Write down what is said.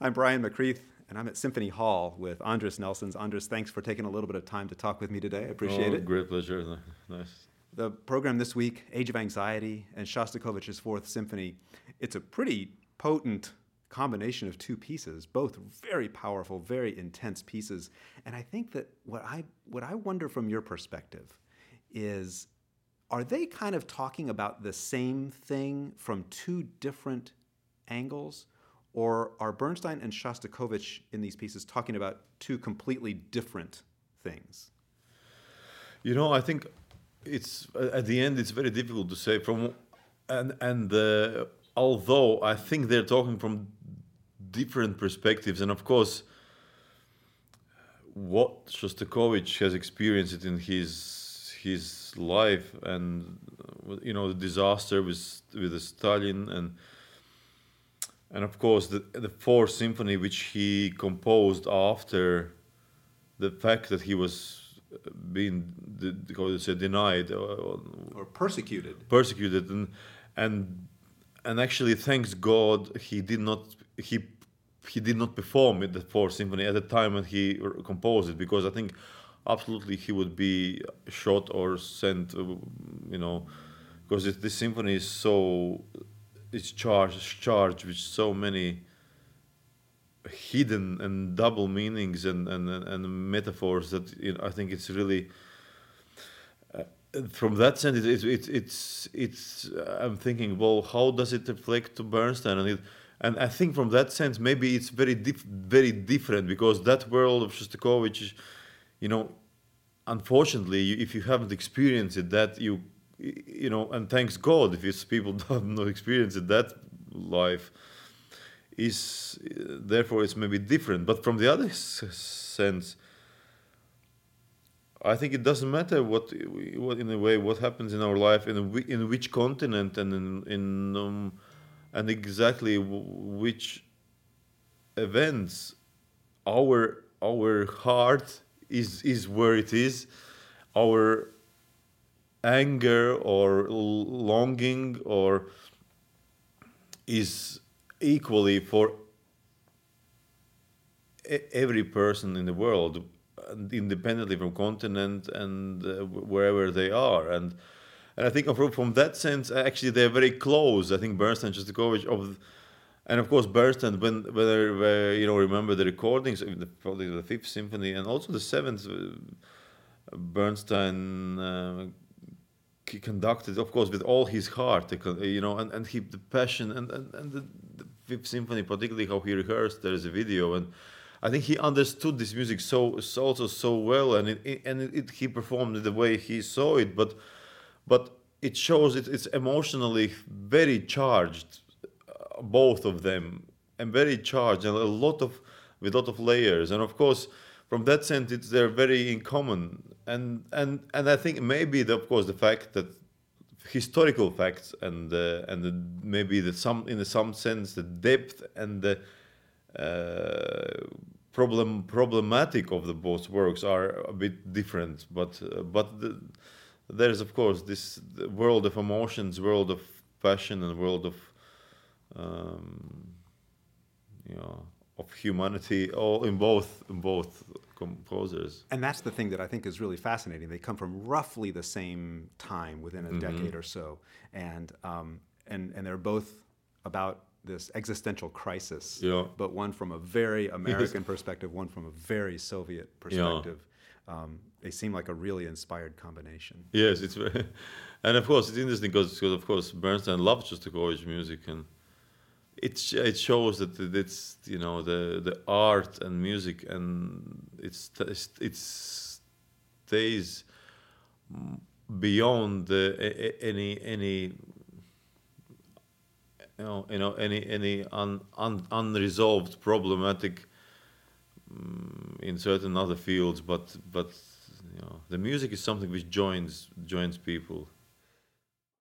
I'm Brian McCreath, and I'm at Symphony Hall with Andres Nelsons. Andres, thanks for taking a little bit of time to talk with me today. I appreciate Oh, it. great pleasure. Nice. The program this week, Age of Anxiety and Shostakovich's Fourth Symphony, it's a pretty potent combination of two pieces, both very powerful, very intense pieces. And I think that what I wonder from your perspective is, are they kind of talking about the same thing from two different angles? Or are Bernstein and Shostakovich in these pieces talking about two completely different things? I think it's at the end it's very difficult to say although I think they're talking from different perspectives, and of course what Shostakovich has experienced in his life, and the disaster with the Stalin, and of course the Fourth Symphony, which he composed after the fact that he was being denied Or persecuted. persecuted, and actually thanks God he did not perform the Fourth Symphony at the time when he composed it, because I think absolutely he would be shot or sent, because this symphony is it's charged with so many hidden and double meanings and metaphors that I think it's really from that sense it's I'm thinking, well, how does it reflect to Bernstein, and I think from that sense maybe it's very different, because that world of Shostakovich, unfortunately, if you haven't experienced it, that and thanks God if it's people don't know experience it, that life is therefore it's maybe different. But from the other sense, I think it doesn't matter what in a way what happens in our life, in which continent, and and exactly which events our heart is where it is, our anger or longing or is equally for every person in the world, independently from continent and wherever they are, and I think from that sense actually they're very close. I think Bernstein and Shostakovich and of course Bernstein, when remember the recordings of probably the Fifth Symphony and also the Seventh, Bernstein conducted, of course, with all his heart, and he the passion and the Fifth Symphony, particularly how he rehearsed. There is a video, and I think he understood this music so well, and he performed it the way he saw it, but it shows it's emotionally very charged, both of them, and very charged, and with a lot of layers, and of course from that sense they're very in common, and I think maybe of course the fact that historical facts maybe in some sense the depth and the problematic of the both works are a bit different, but there's of course this world of emotions, world of passion, and world of of humanity, all in both composers. And that's the thing that I think is really fascinating. They come from roughly the same time, within a decade or so, and they're both about this existential crisis, Yeah. but one from a very American perspective, one from a very Soviet perspective. They seem like a really inspired combination. Yes, it's very, and of course it's interesting because of course Bernstein loved Shostakovich music, and it shows that it's the art and music, and it stays beyond any unresolved problematic in certain other fields, but the music is something which joins people.